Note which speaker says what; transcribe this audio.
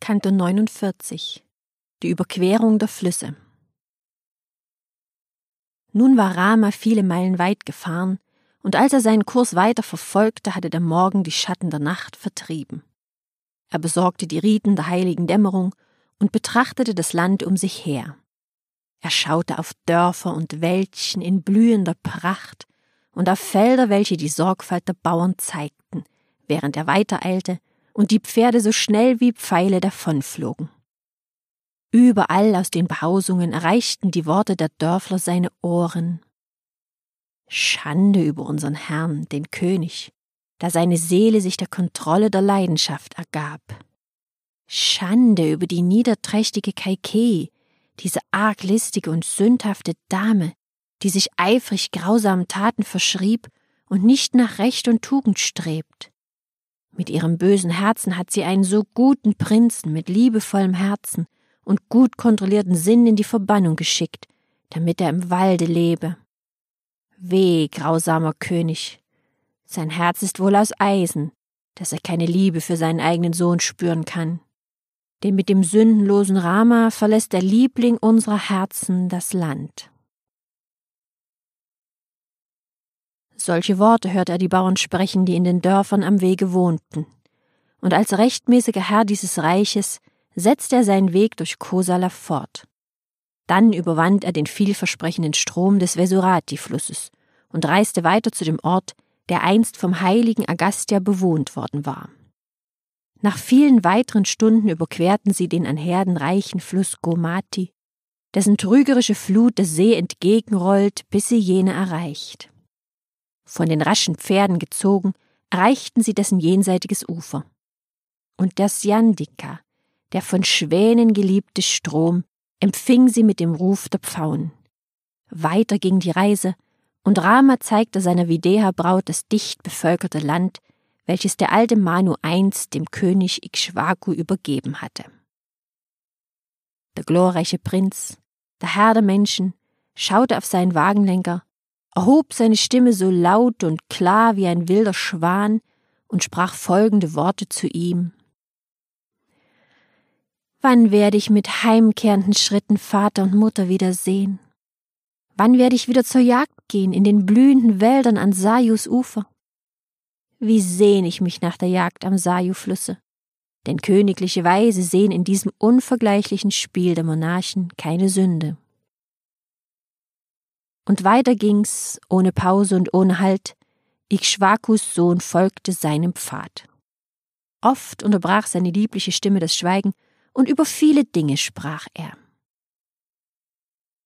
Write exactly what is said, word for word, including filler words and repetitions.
Speaker 1: Kanto neunundvierzig. Die Überquerung der Flüsse. Nun war Rama viele Meilen weit gefahren, und als er seinen Kurs weiter verfolgte, hatte der Morgen die Schatten der Nacht vertrieben. Er besorgte die Riten der heiligen Dämmerung und betrachtete das Land um sich her. Er schaute auf Dörfer und Wäldchen in blühender Pracht und auf Felder, welche die Sorgfalt der Bauern zeigten, während er weitereilte und die Pferde so schnell wie Pfeile davonflogen. Überall aus den Behausungen erreichten die Worte der Dörfler seine Ohren. Schande über unseren Herrn, den König, da seine Seele sich der Kontrolle der Leidenschaft ergab. Schande über die niederträchtige Kaikeyi, diese arglistige und sündhafte Dame, die sich eifrig grausamen Taten verschrieb und nicht nach Recht und Tugend strebt. Mit ihrem bösen Herzen hat sie einen so guten Prinzen mit liebevollem Herzen und gut kontrollierten Sinn in die Verbannung geschickt, damit er im Walde lebe. Weh, grausamer König! Sein Herz ist wohl aus Eisen, dass er keine Liebe für seinen eigenen Sohn spüren kann. Denn mit dem sündenlosen Rama verlässt der Liebling unserer Herzen das Land. Solche Worte hörte er die Bauern sprechen, die in den Dörfern am Wege wohnten. Und als rechtmäßiger Herr dieses Reiches setzte er seinen Weg durch Kosala fort. Dann überwand er den vielversprechenden Strom des Vesurati-Flusses und reiste weiter zu dem Ort, der einst vom heiligen Agastya bewohnt worden war. Nach vielen weiteren Stunden überquerten sie den an Herden reichen Fluss Gomati, dessen trügerische Flut der See entgegenrollt, bis sie jene erreicht. Von den raschen Pferden gezogen, erreichten sie dessen jenseitiges Ufer. Und der Syandika, der von Schwänen geliebte Strom, empfing sie mit dem Ruf der Pfauen. Weiter ging die Reise, und Rama zeigte seiner Videha-Braut das dicht bevölkerte Land, welches der alte Manu einst dem König Ikshvaku übergeben hatte. Der glorreiche Prinz, der Herr der Menschen, schaute auf seinen Wagenlenker, erhob seine Stimme so laut und klar wie ein wilder Schwan und sprach folgende Worte zu ihm: Wann werde ich mit heimkehrenden Schritten Vater und Mutter wiedersehen? Wann werde ich wieder zur Jagd gehen in den blühenden Wäldern an Sayus Ufer? Wie sehne ich mich nach der Jagd am Sayu-Flusse, denn königliche Weise sehen in diesem unvergleichlichen Spiel der Monarchen keine Sünde. Und weiter ging's, ohne Pause und ohne Halt, Ikshvakus Sohn folgte seinem Pfad. Oft unterbrach seine liebliche Stimme das Schweigen, und über viele Dinge sprach er.